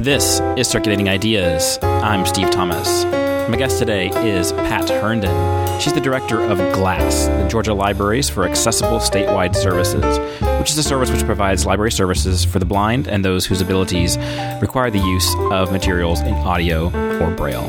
This is Circulating Ideas. I'm Steve Thomas. My guest today is Pat Herndon. She's the director of GLASS, the Georgia Libraries for Accessible Statewide Services, which is a service which provides library services for the blind and those whose abilities require the use of materials in audio or braille.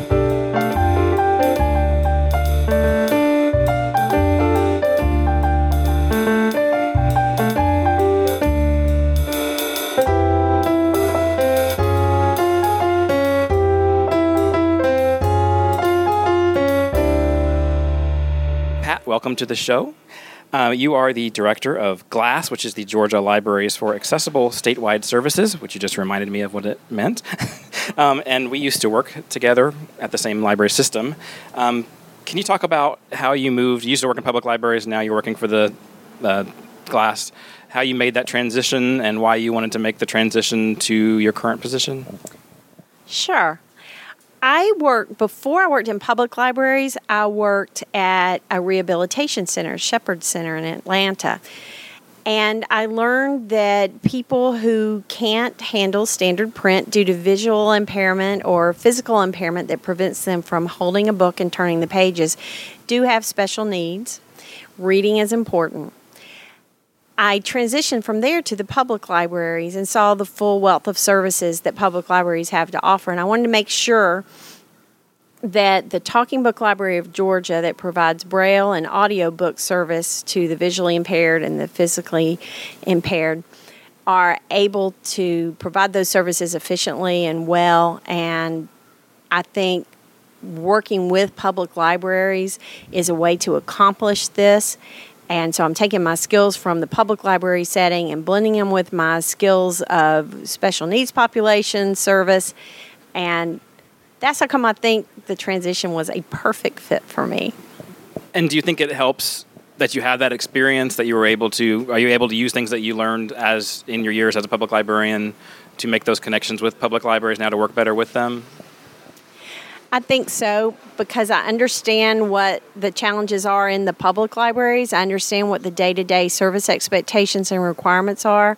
Welcome to the show. You are the director of GLASS, which is the Georgia Libraries for Accessible Statewide Services, which you just reminded me of what it meant. And we used to work together at the same library system. Can you talk about how you moved? You used to work in public libraries, now you're working for the GLASS. How you made that transition and why you wanted to make the transition to your current position? Sure. Before I worked in public libraries, I worked at a rehabilitation center, Shepherd Center in Atlanta. And I learned that people who can't handle standard print due to visual impairment or physical impairment that prevents them from holding a book and turning the pages do have special needs. Reading is important. I transitioned from there to the public libraries and saw the full wealth of services that public libraries have to offer. And I wanted to make sure that the Talking Book Library of Georgia that provides braille and audio book service to the visually impaired and the physically impaired are able to provide those services efficiently and well. And I think working with public libraries is a way to accomplish this. And so I'm taking my skills from the public library setting and blending them with my skills of special needs population service. And that's how come I think the transition was a perfect fit for me. And do you think it helps that you have that experience, that are you able to use things that you learned as in your years as a public librarian to make those connections with public libraries now to work better with them? I think so, because I understand what the challenges are in the public libraries. I understand what the day-to-day service expectations and requirements are.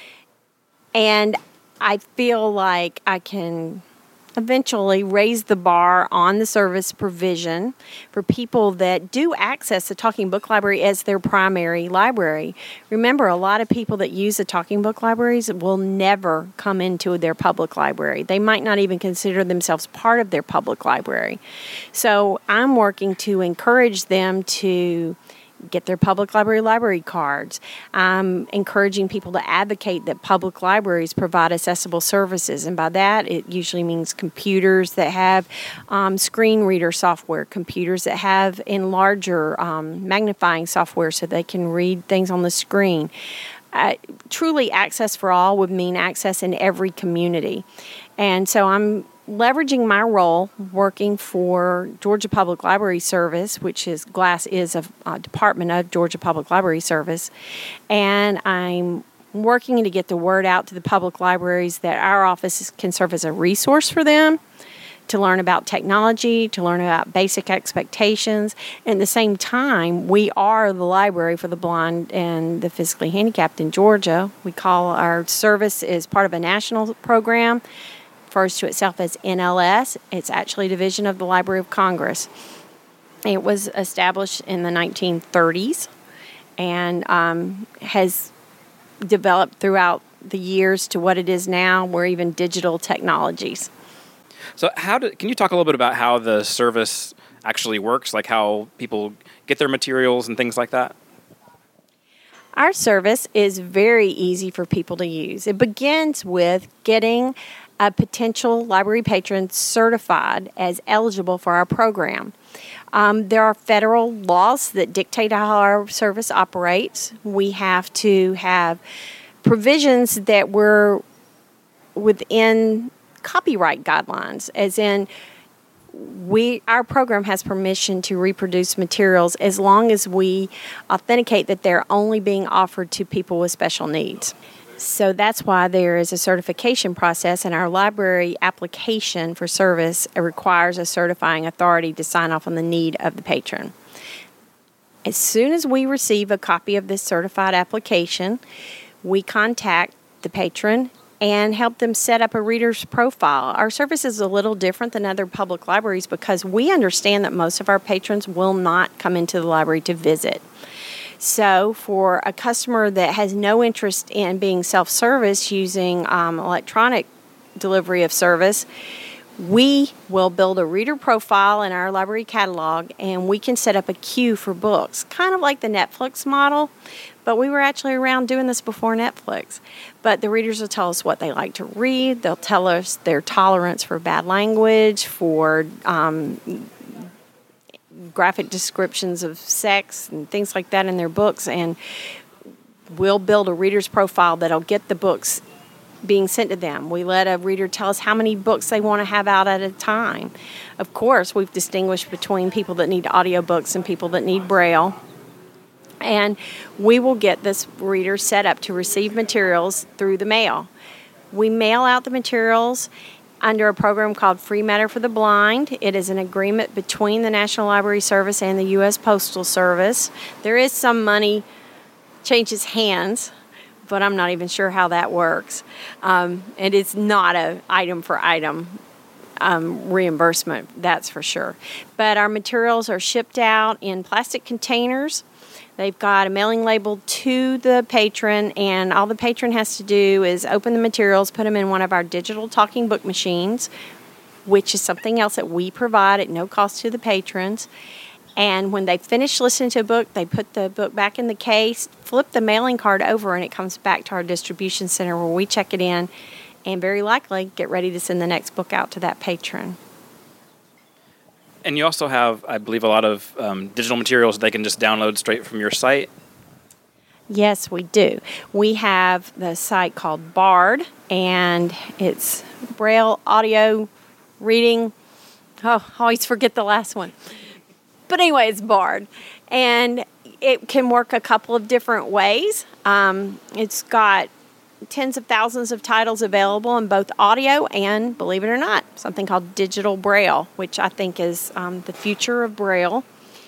And I feel like I can eventually raise the bar on the service provision for people that do access the Talking Book Library as their primary library. Remember, a lot of people that use the Talking Book Libraries will never come into their public library. They might not even consider themselves part of their public library. So I'm working to encourage them to get their public library cards. I'm encouraging people to advocate that public libraries provide accessible services. And by that, it usually means computers that have screen reader software, computers that have enlarger magnifying software so they can read things on the screen. Truly, access for all would mean access in every community. And so I'm leveraging my role working for Georgia Public Library Service, which is GLASS is a department of Georgia Public Library Service, and I'm working to get the word out to the public libraries that our office can serve as a resource for them to learn about technology, to learn about basic expectations. And at the same time, we are the library for the blind and the physically handicapped in Georgia. We call our service is part of a national program, refers to itself as NLS. It's actually a division of the Library of Congress. It was established in the 1930s and has developed throughout the years to what it is now, where even digital technologies. So can you talk a little bit about how the service actually works, like how people get their materials and things like that? Our service is very easy for people to use. It begins with getting a potential library patron certified as eligible for our program. There are federal laws that dictate how our service operates. We have to have provisions that were within copyright guidelines, as in our program has permission to reproduce materials as long as we authenticate that they're only being offered to people with special needs. So that's why there is a certification process, and our library application for service requires a certifying authority to sign off on the need of the patron. As soon as we receive a copy of this certified application, we contact the patron and help them set up a reader's profile. Our service is a little different than other public libraries because we understand that most of our patrons will not come into the library to visit. So for a customer that has no interest in being self-service using electronic delivery of service, we will build a reader profile in our library catalog, and we can set up a queue for books, kind of like the Netflix model. But we were actually around doing this before Netflix. But the readers will tell us what they like to read. They'll tell us their tolerance for bad language, for graphic descriptions of sex and things like that in their books. And we'll build a reader's profile that'll get the books being sent to them. We let a reader tell us how many books they want to have out at a time. Of course, we've distinguished between people that need audiobooks and people that need Braille. And we will get this reader set up to receive materials through the mail. We mail out the materials under a program called Free Matter for the Blind. It is an agreement between the National Library Service and the U.S. Postal Service. There is some money changes hands, but I'm not even sure how that works. It is not an item-for-item reimbursement, that's for sure. But our materials are shipped out in plastic containers. They've got a mailing label to the patron, and all the patron has to do is open the materials, put them in one of our digital talking book machines, which is something else that we provide at no cost to the patrons. And when they finish listening to a book, they put the book back in the case, flip the mailing card over, and it comes back to our distribution center where we check it in and very likely get ready to send the next book out to that patron. And you also have, I believe, a lot of digital materials they can just download straight from your site. Yes, we do. We have the site called Bard, and it's Braille audio reading. Oh, I always forget the last one. But anyway, it's Bard. And it can work a couple of different ways. It's got tens of thousands of titles available in both audio and, believe it or not, something called digital Braille, which I think is the future of Braille.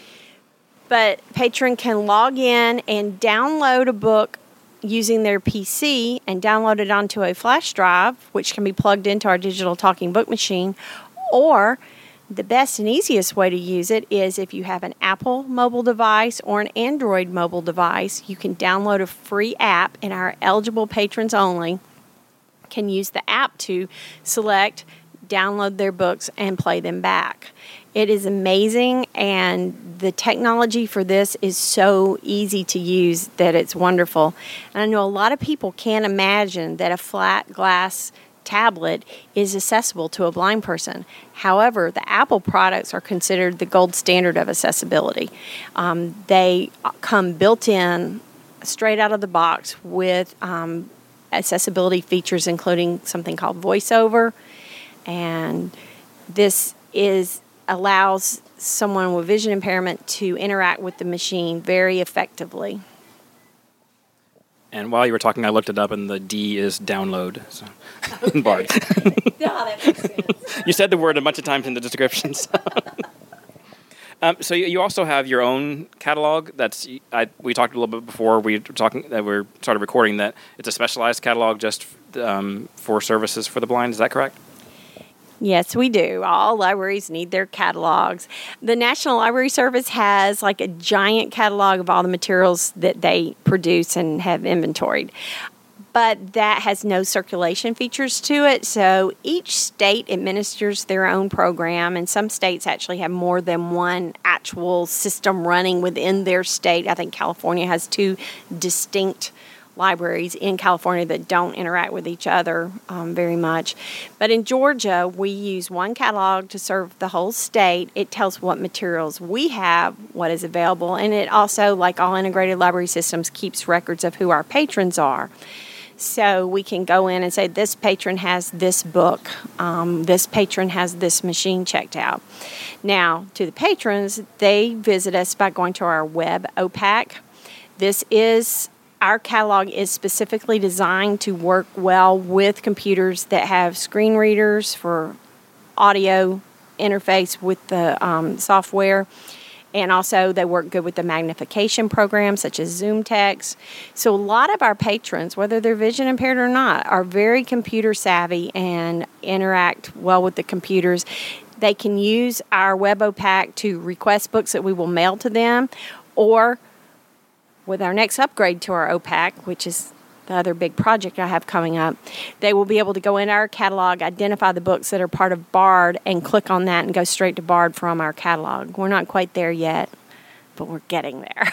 But patron can log in and download a book using their PC and download it onto a flash drive, which can be plugged into our digital talking book machine. Or the best and easiest way to use it is if you have an Apple mobile device or an Android mobile device, you can download a free app, and our eligible patrons only can use the app to select, download their books, and play them back. It is amazing, and the technology for this is so easy to use that it's wonderful. And I know a lot of people can't imagine that a flat glass tablet is accessible to a blind person. However, the Apple products are considered the gold standard of accessibility. They come built in, straight out of the box, with accessibility features, including something called VoiceOver, and this allows someone with vision impairment to interact with the machine very effectively. And while you were talking, I looked it up, and the D is download. So. Okay. Bard. Yeah, that makes sense. You said the word a bunch of times in the descriptions. So you also have your own catalog. We talked a little bit before we started recording that it's a specialized catalog just for services for the blind. Is that correct? Yes, we do. All libraries need their catalogs. The National Library Service has like a giant catalog of all the materials that they produce and have inventoried. But that has no circulation features to it, so each state administers their own program, and some states actually have more than one actual system running within their state. I think California has 2 distinct libraries in California that don't interact with each other very much. But in Georgia, we use one catalog to serve the whole state. It tells what materials we have, what is available, and it also, like all integrated library systems, keeps records of who our patrons are. So we can go in and say, this patron has this book, this patron has this machine checked out. Now, to the patrons, they visit us by going to our web OPAC. Our catalog is specifically designed to work well with computers that have screen readers for audio interface with the software. And also they work good with the magnification programs such as ZoomText. So a lot of our patrons, whether they're vision impaired or not, are very computer savvy and interact well with the computers. They can use our WebOPAC to request books that we will mail to them, or with our next upgrade to our OPAC, which is the other big project I have coming up, they will be able to go in our catalog, identify the books that are part of BARD, and click on that and go straight to BARD from our catalog. We're not quite there yet, but we're getting there.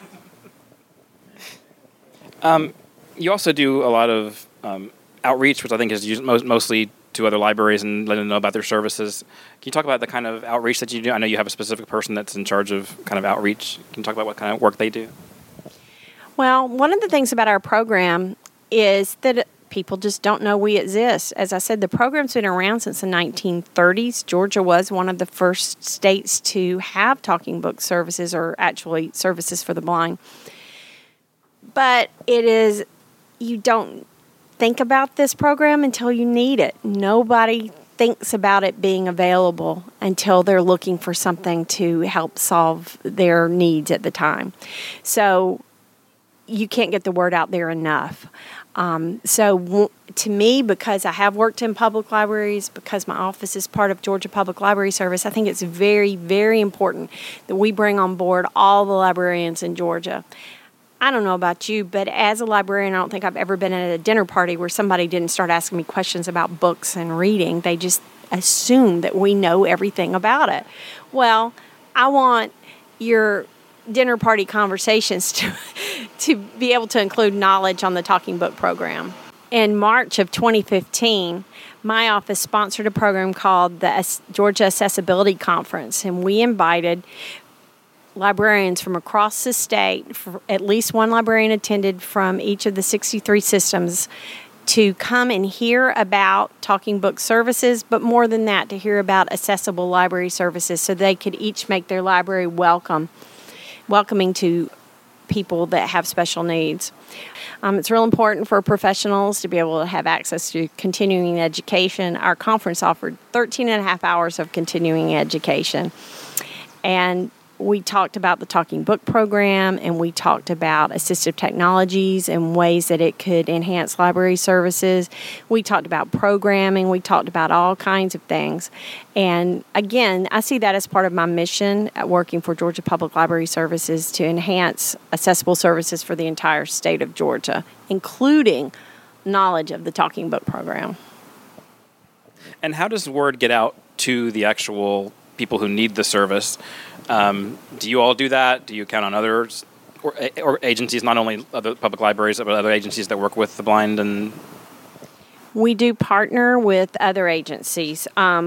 You also do a lot of outreach, which I think is used mostly to other libraries and letting them know about their services. Can you talk about the kind of outreach that you do? I know you have a specific person that's in charge of kind of outreach. Can you talk about what kind of work they do? Well, one of the things about our program is that people just don't know we exist. As I said, the program's been around since the 1930s. Georgia was one of the first states to have talking book services, or actually services for the blind. But you don't think about this program until you need it. Nobody thinks about it being available until they're looking for something to help solve their needs at the time. So you can't get the word out there enough. So to me, because I have worked in public libraries, because my office is part of Georgia Public Library Service, I think it's very, very important that we bring on board all the librarians in Georgia. I don't know about you, but as a librarian, I don't think I've ever been at a dinner party where somebody didn't start asking me questions about books and reading. They just assume that we know everything about it. Well, I want your dinner party conversations to be able to include knowledge on the Talking Book program. In March of 2015, my office sponsored a program called the Georgia Accessibility Conference, and we invited librarians from across the state. At least one librarian attended from each of the 63 systems to come and hear about Talking Book services, but more than that, to hear about accessible library services so they could each make their library welcoming to people that have special needs. It's real important for professionals to be able to have access to continuing education. Our conference offered 13 and a half hours of continuing education. And we talked about the Talking Book program, and we talked about assistive technologies and ways that it could enhance library services. We talked about programming. We talked about all kinds of things. And again, I see that as part of my mission at working for Georgia Public Library Services to enhance accessible services for the entire state of Georgia, including knowledge of the Talking Book program. And how does word get out to the actual people who need the service? Do you all do that? Do you count on others or agencies, not only other public libraries, but other agencies that work with the blind? And we do partner with other agencies.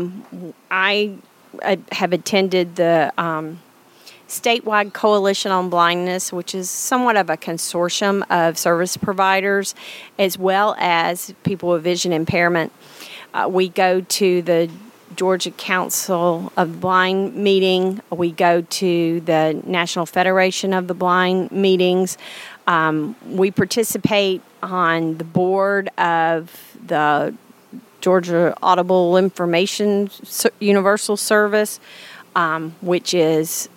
I have attended the statewide Coalition on Blindness, which is somewhat of a consortium of service providers, as well as people with vision impairment. We go to the Georgia Council of the Blind meeting. We go to the National Federation of the Blind meetings. We participate on the board of the Georgia Audible Information Universal Service, which is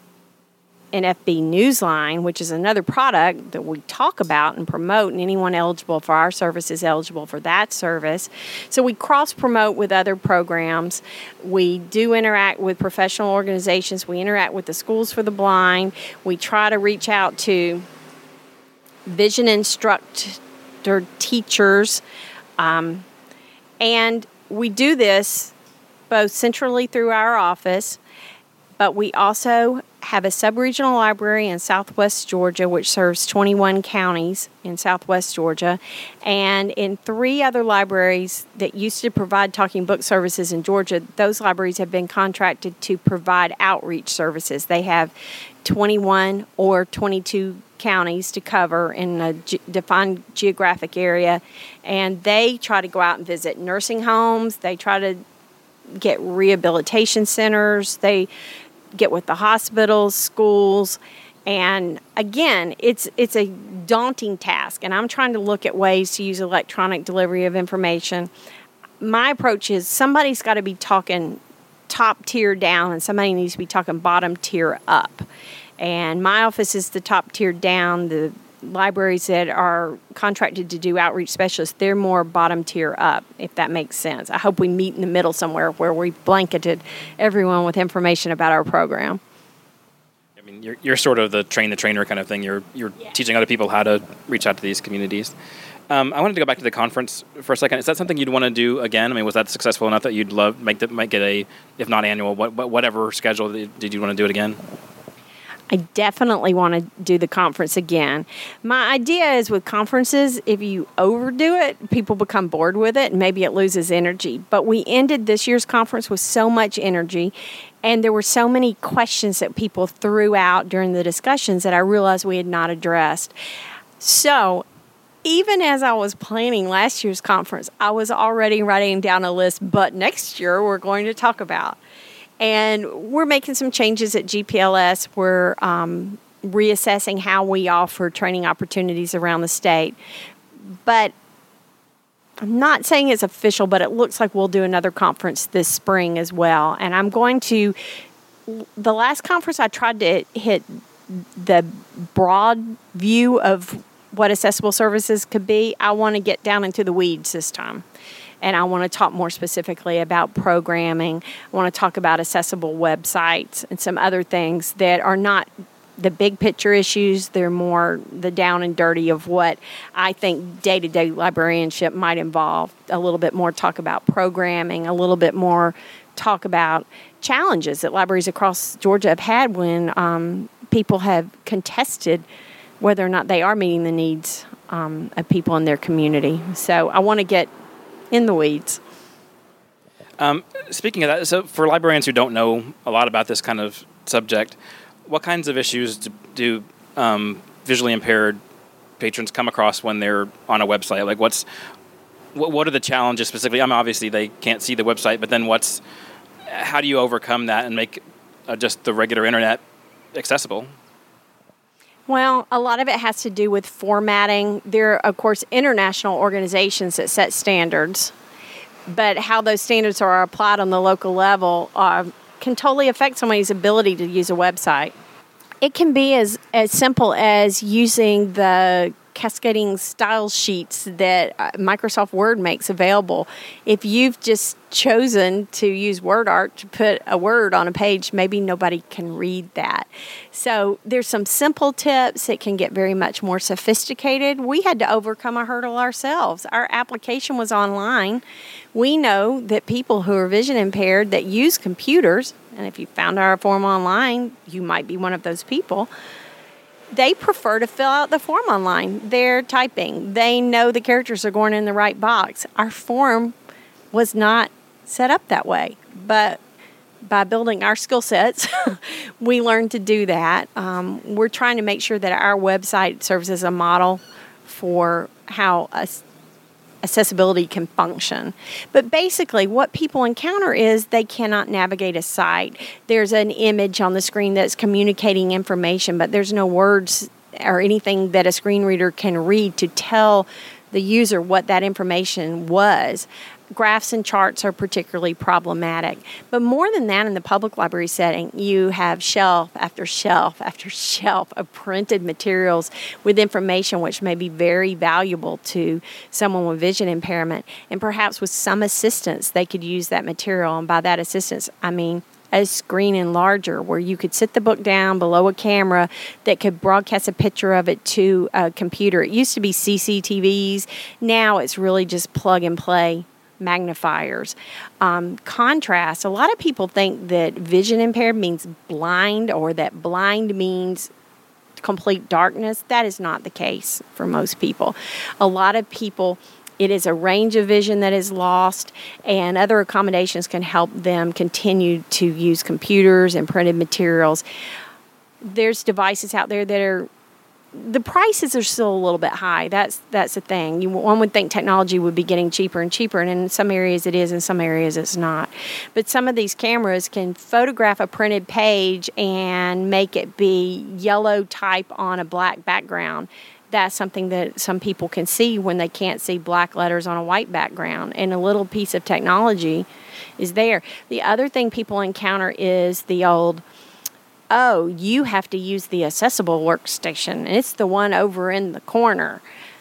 NFB Newsline, which is another product that we talk about and promote, and anyone eligible for our service is eligible for that service. So we cross-promote with other programs. We do interact with professional organizations. We interact with the Schools for the Blind. We try to reach out to vision instructor teachers. And we do this both centrally through our office, but we also have a sub-regional library in Southwest Georgia, which serves 21 counties in Southwest Georgia, and in 3 other libraries that used to provide Talking Book services in Georgia. Those libraries have been contracted to provide outreach services. They have 21 or 22 counties to cover in a defined geographic area, and they try to go out and visit nursing homes. They try to get rehabilitation centers. They get with the hospitals, schools, and again, it's a daunting task, and I'm trying to look at ways to use electronic delivery of information. My approach is somebody's got to be talking top tier down, and somebody needs to be talking bottom tier up. And my office is the top tier down. The libraries that are contracted to do outreach specialists, they're more bottom tier up, if that makes sense. I hope we meet in the middle somewhere where we blanketed everyone with information about our program. I mean, you're sort of the train the trainer kind of thing. You're teaching other people how to reach out to these communities. I wanted to go back to the conference for a second. Is that something you'd want to do again? I mean, was that successful enough that you'd might get a, if not annual, whatever schedule, did you want to do it again? I definitely want to do the conference again. My idea is with conferences, if you overdo it, people become bored with it and maybe it loses energy. But we ended this year's conference with so much energy, and there were so many questions that people threw out during the discussions that I realized we had not addressed. So even as I was planning last year's conference, I was already writing down a list, but next year we're going to talk about. And we're making some changes at GPLS. We're reassessing how we offer training opportunities around the state. But I'm not saying it's official, but it looks like we'll do another conference this spring as well. And I'm going to, the last conference I tried to hit the broad view of what accessible services could be. I want to get down into the weeds this time. And I want to talk more specifically about programming. I want to talk about accessible websites and some other things that are not the big picture issues. They're more the down and dirty of what I think day-to-day librarianship might involve. A little bit more talk about programming, a little bit more talk about challenges that libraries across Georgia have had when people have contested whether or not they are meeting the needs of people in their community. So I want to get in the weeds. Speaking of that, so for librarians who don't know a lot about this kind of subject, what kinds of issues do visually impaired patrons come across when they're on a website? Like, what are the challenges specifically? I mean, obviously they can't see the website, but then how do you overcome that and make just the regular internet accessible? Well, a lot of it has to do with formatting. There are, of course, international organizations that set standards, but how those standards are applied on the local level can totally affect somebody's ability to use a website. It can be as simple as using the cascading style sheets that Microsoft Word makes available. If you've just chosen to use WordArt to put a word on a page, maybe nobody can read that. So there's some simple tips. It can get very much more sophisticated. We had to overcome a hurdle ourselves. Our application was online. We know that people who are vision impaired that use computers, and if you found our form online, you might be one of those people, they prefer to fill out the form online. They're typing. They know the characters are going in the right box. Our form was not set up that way. But by building our skill sets, we learned to do that. We're trying to make sure that our website serves as a model for how accessibility can function. But basically, what people encounter is they cannot navigate a site. There's an image on the screen that's communicating information, but there's no words or anything that a screen reader can read to tell the user what that information was. Graphs and charts are particularly problematic. But more than that, in the public library setting, you have shelf after shelf after shelf of printed materials with information which may be very valuable to someone with vision impairment. And perhaps with some assistance, they could use that material. And by that assistance, I mean a screen enlarger where you could sit the book down below a camera that could broadcast a picture of it to a computer. It used to be CCTVs. Now it's really just plug and play magnifiers. Contrast. A lot of people think that vision impaired means blind or that blind means complete darkness. That is not the case for most people. A lot of people, it is a range of vision that is lost, and other accommodations can help them continue to use computers and printed materials. There's devices out there that are, the prices are still a little bit high. That's the thing. One would think technology would be getting cheaper and cheaper, and in some areas it is, in some areas it's not. But some of these cameras can photograph a printed page and make it be yellow type on a black background. That's something that some people can see when they can't see black letters on a white background. And a little piece of technology is there. The other thing people encounter is the old, oh, you have to use the accessible workstation, and it's the one over in the corner.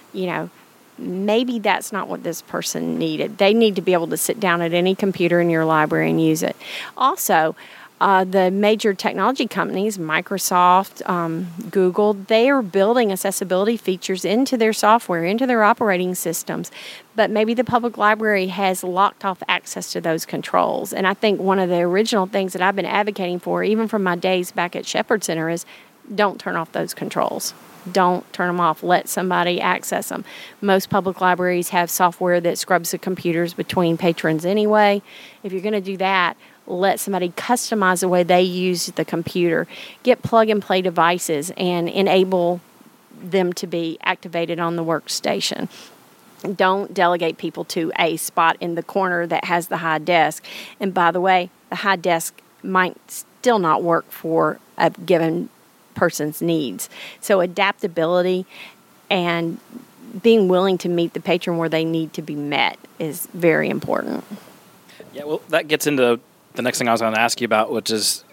Maybe that's not what this person needed. They need to be able to sit down at any computer in your library and use it. Also, the major technology companies, Microsoft, Google, they are building accessibility features into their software, into their operating systems. But maybe the public library has locked off access to those controls. And I think one of the original things that I've been advocating for, even from my days back at Shepherd Center, is don't turn off those controls. Don't turn them off. Let somebody access them. Most public libraries have software that scrubs the computers between patrons anyway. If you're going to do that, let somebody customize the way they use the computer. Get plug-and-play devices and enable them to be activated on the workstation. Don't delegate people to a spot in the corner that has the high desk. And by the way, the high desk might still not work for a given person's needs. So adaptability and being willing to meet the patron where they need to be met is very important. Yeah, well, that gets into the next thing I was going to ask you about, which is,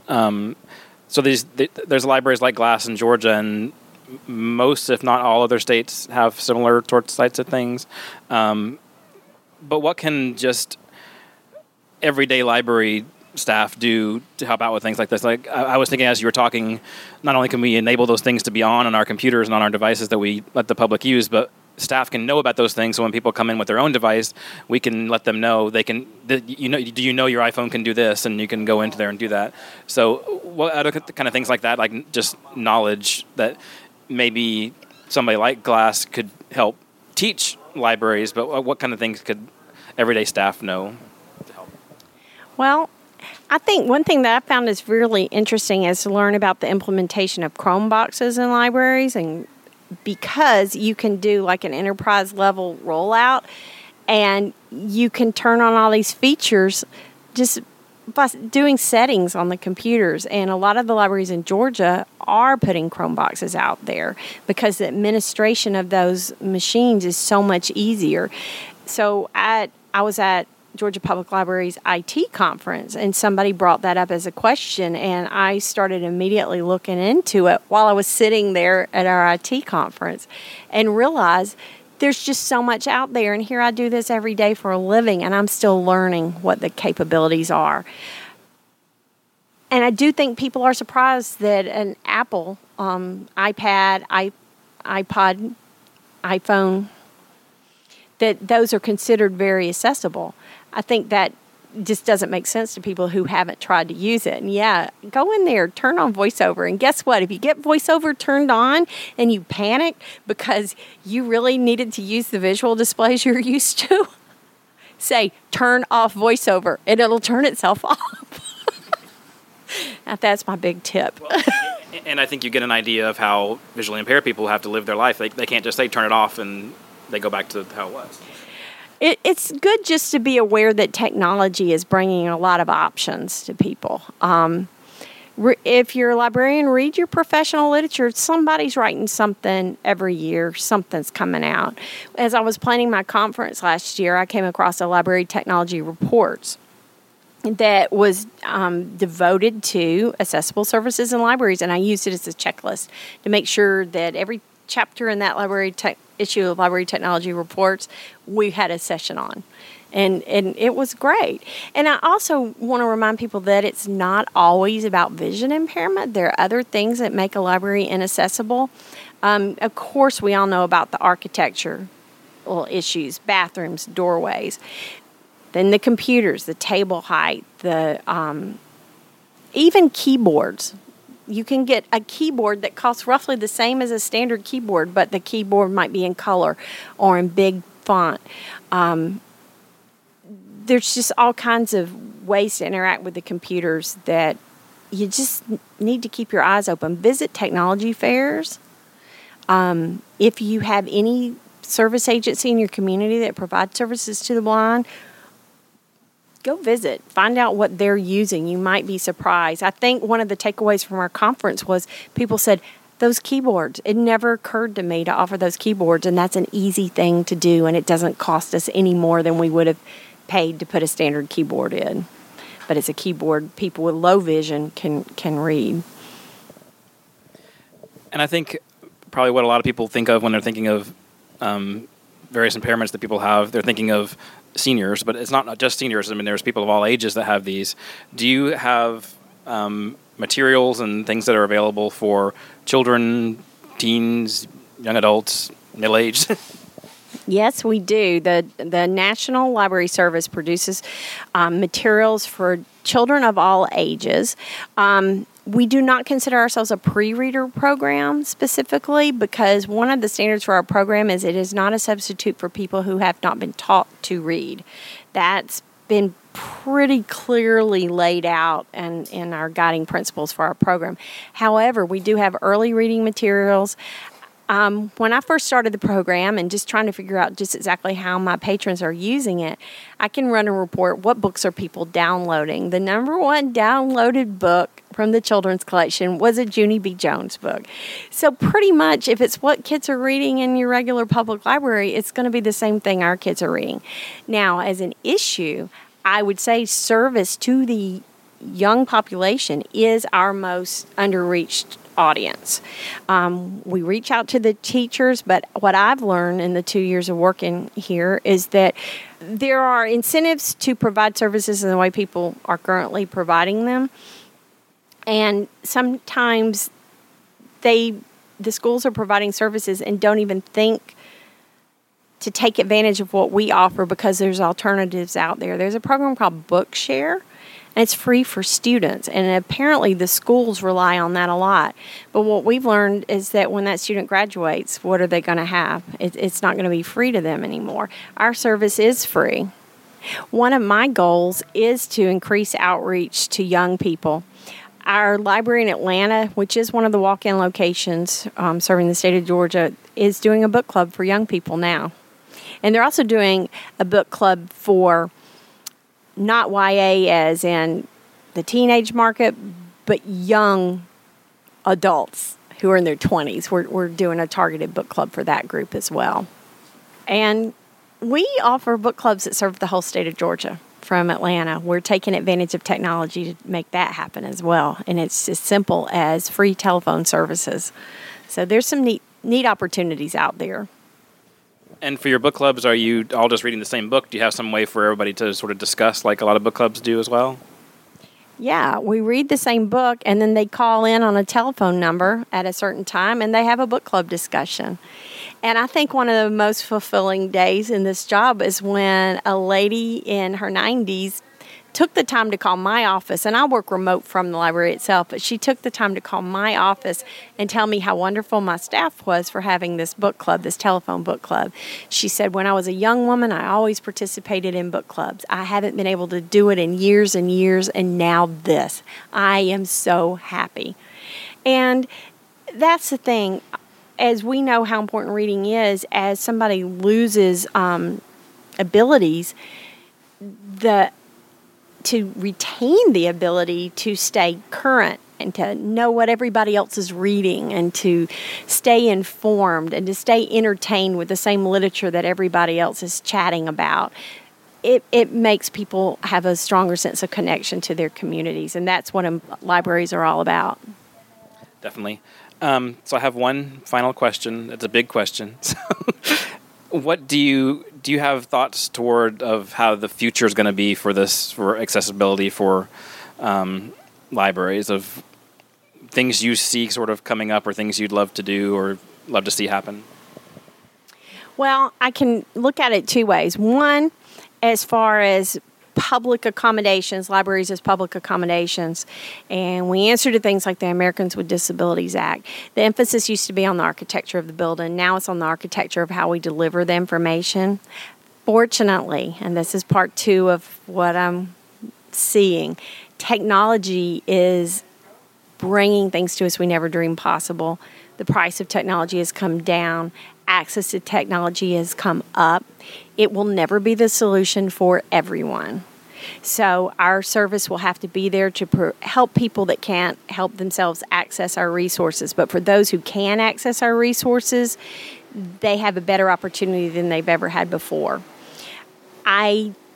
so there's libraries like Glass in Georgia, and most, if not all, other states have similar types of things. But what can just everyday library staff do to help out with things like this? Like I was thinking as you were talking, not only can we enable those things to be on our computers and on our devices that we let the public use, but staff can know about those things. So when people come in with their own device, we can let them know do you know your iPhone can do this, and you can go into there and do that. So what other kind of things like that, like just knowledge that maybe somebody like Glass could help teach libraries, but what kind of things could everyday staff know to help? Well, I think one thing that I found is really interesting is to learn about the implementation of Chrome boxes in libraries, and because you can do like an enterprise level rollout and you can turn on all these features just by doing settings on the computers. And a lot of the libraries in Georgia are putting Chrome boxes out there because the administration of those machines is so much easier. So I was at Georgia Public Library's IT conference, and somebody brought that up as a question, and I started immediately looking into it while I was sitting there at our IT conference and realized there's just so much out there, and here I do this every day for a living, and I'm still learning what the capabilities are. And I do think people are surprised that an Apple iPad, iPod, iPhone, that those are considered very accessible. I think that just doesn't make sense to people who haven't tried to use it. And yeah, go in there, turn on VoiceOver, and guess what? If you get VoiceOver turned on and you panic because you really needed to use the visual displays you're used to, say, turn off VoiceOver, and it'll turn itself off. Now, that's my big tip. Well, and I think you get an idea of how visually impaired people have to live their life. They can't just say turn it off and they go back to how it was. It's good just to be aware that technology is bringing a lot of options to people. If you're a librarian, read your professional literature. Somebody's writing something every year. Something's coming out. As I was planning my conference last year, I came across a library technology reports that was devoted to accessible services in libraries, and I used it as a checklist to make sure that every chapter in that issue of library technology reports we had a session on, and it was great. And I also want to remind people that it's not always about vision impairment. There are other things that make a library inaccessible. Of course, we all know about the architecture issues, bathrooms, doorways. Then the computers, the table height, the even keyboards. You can get a keyboard that costs roughly the same as a standard keyboard, but the keyboard might be in color or in big font. There's just all kinds of ways to interact with the computers that you just need to keep your eyes open. Visit technology fairs. If you have any service agency in your community that provides services to the blind, go visit. Find out what they're using. You might be surprised. I think one of the takeaways from our conference was people said, those keyboards, it never occurred to me to offer those keyboards, and that's an easy thing to do, and it doesn't cost us any more than we would have paid to put a standard keyboard in. But it's a keyboard people with low vision can read. And I think probably what a lot of people think of when they're thinking of various impairments that people have, they're thinking of seniors, but it's not just seniors. I mean, there's people of all ages that have these. Do you have materials and things that are available for children, teens, young adults, middle-aged? Yes, we do. The National Library Service produces materials for children of all ages. We do not consider ourselves a pre-reader program specifically because one of the standards for our program is it is not a substitute for people who have not been taught to read. That's been pretty clearly laid out in our guiding principles for our program. However, we do have early reading materials. When I first started the program and just trying to figure out just exactly how my patrons are using it, I can run a report, what books are people downloading? The number one downloaded book from the children's collection was a Junie B. Jones book. So pretty much if it's what kids are reading in your regular public library, it's going to be the same thing our kids are reading. Now, as an issue, I would say service to the young population is our most underreached audience. We reach out to the teachers, but what I've learned in the 2 years of working here is that there are incentives to provide services in the way people are currently providing them. And sometimes the schools are providing services and don't even think to take advantage of what we offer because there's alternatives out there. There's a program called Bookshare, and it's free for students. And apparently the schools rely on that a lot. But what we've learned is that when that student graduates, what are they going to have? It's not going to be free to them anymore. Our service is free. One of my goals is to increase outreach to young people. Our library in Atlanta, which is one of the walk-in locations serving the state of Georgia, is doing a book club for young people now. And they're also doing a book club for not YA as in the teenage market, but young adults who are in their 20s. We're doing a targeted book club for that group as well. And we offer book clubs that serve the whole state of Georgia from Atlanta. We're taking advantage of technology to make that happen as well. And it's as simple as free telephone services. So there's some neat opportunities out there. And for your book clubs, are you all just reading the same book? Do you have some way for everybody to sort of discuss like a lot of book clubs do as well? Yeah, we read the same book, and then they call in on a telephone number at a certain time, and they have a book club discussion. And I think one of the most fulfilling days in this job is when a lady in her 90s took the time to call my office, and I work remote from the library itself, but she took the time to call my office and tell me how wonderful my staff was for having this book club, this telephone book club. She said, when I was a young woman, I always participated in book clubs. I haven't been able to do it in years and years, and now this. I am so happy. And that's the thing. As we know how important reading is, as somebody loses abilities, to retain the ability to stay current and to know what everybody else is reading and to stay informed and to stay entertained with the same literature that everybody else is chatting about, it makes people have a stronger sense of connection to their communities, and that's what libraries are all about. Definitely. So I have one final question. It's a big question. What do you have thoughts toward of how the future is going to be for this, for accessibility for libraries, of things you see sort of coming up or things you'd love to do or love to see happen? Well, I can look at it two ways. One, as far as public accommodations, libraries as public accommodations, and we answer to things like the Americans with Disabilities Act. The emphasis used to be on the architecture of the building. Now it's on the architecture of how we deliver the information. Fortunately, and this is part two of what I'm seeing, technology is bringing things to us we never dreamed possible. The price of technology has come down. Access to technology has come up. It will never be the solution for everyone. So our service will have to be there to help people that can't help themselves access our resources. But for those who can access our resources, they have a better opportunity than they've ever had before. I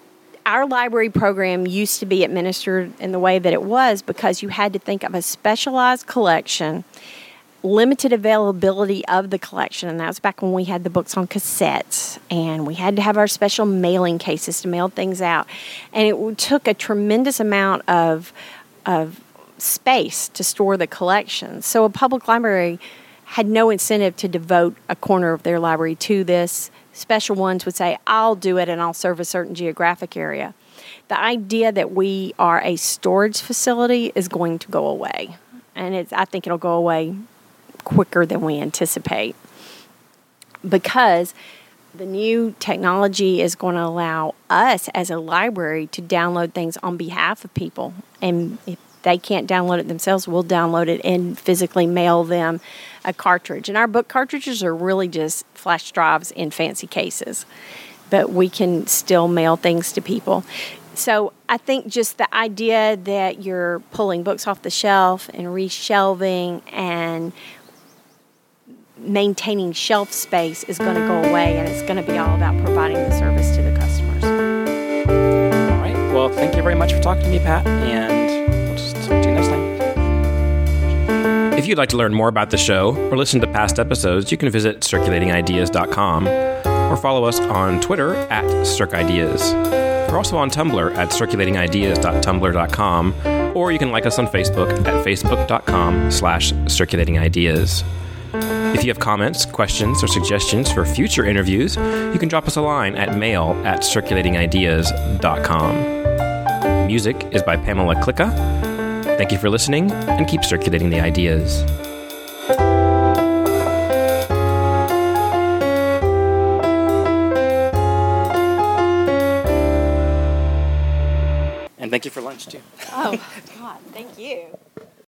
our library program used to be administered in the way that it was because you had to think of a specialized collection, limited availability of the collection, and that was back when we had the books on cassettes, and we had to have our special mailing cases to mail things out, and it took a tremendous amount of space to store the collection. So a public library had no incentive to devote a corner of their library to this. Special ones would say, I'll do it and I'll serve a certain geographic area. The idea that we are a storage facility is going to go away. And I think it'll go away quicker than we anticipate, because the new technology is going to allow us as a library to download things on behalf of people. And if they can't download it themselves, we'll download it and physically mail them a cartridge. And our book cartridges are really just flash drives in fancy cases, but we can still mail things to people. So I think just the idea that you're pulling books off the shelf and reshelving and maintaining shelf space is going to go away, and it's going to be all about providing the service to the customers. All right. Well, thank you very much for talking to me, Pat, and we'll just talk to you next time. If you'd like to learn more about the show or listen to past episodes, you can visit circulatingideas.com or follow us on Twitter at CircIdeas. We're also on Tumblr at circulatingideas.tumblr.com, or you can like us on Facebook at facebook.com/circulatingideas. If you have comments, questions, or suggestions for future interviews, you can drop us a line at mail@circulatingideas.com. Music is by Pamela Klicka. Thank you for listening, and keep circulating the ideas. And thank you for lunch, too. Oh, God, thank you.